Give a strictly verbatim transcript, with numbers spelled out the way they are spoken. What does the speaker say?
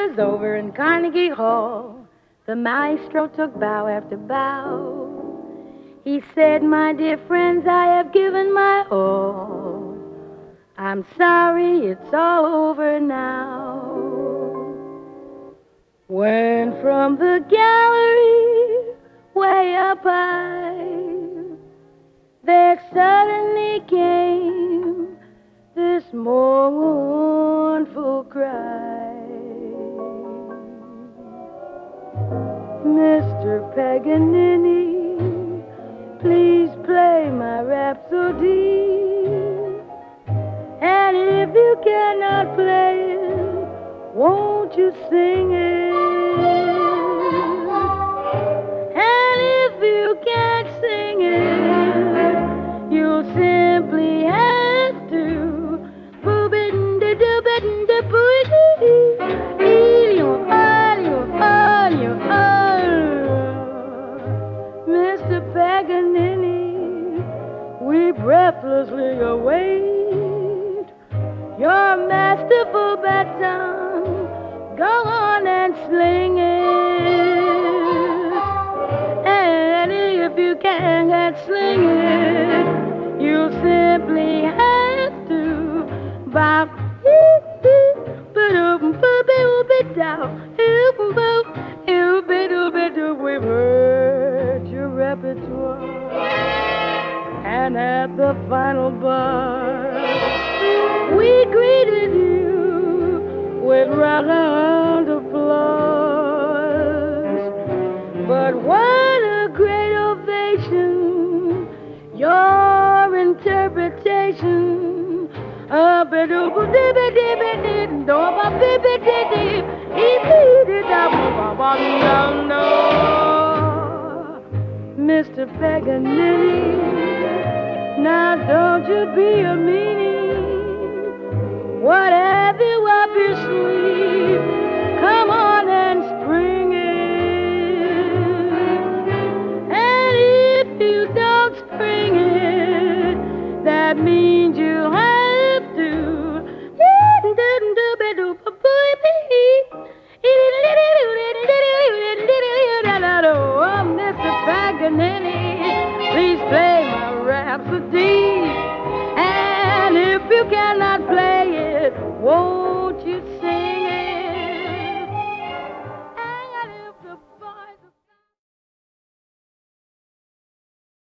was over in Carnegie Hall, the maestro took bow after bow. He said, "My dear friends, I have given my all. I'm sorry it's all over now." When from the gallery way up high, there suddenly came this mournful cry. "Mister Paganini, please play my Rhapsody. And if you cannot play it, won't you sing it? And if you can't sing it, you'll simply have to boob it and doob it and boob Mister Paganini, we breathlessly await your masterful baton. Go on and sling it. And if you can't sling it, you'll simply have to bop it down. We've heard your repertoire, and at the final bar, we greeted you with round applause. But what a great ovation, your interpretation. Uh, Mister Paganini, now don't you be a meanie. What have you up your sleeve? Come on and spring it. And if you don't spring it, that means you have to. Oh, Mister Paganini, please play my Rhapsody. And if you cannot play it, whoa.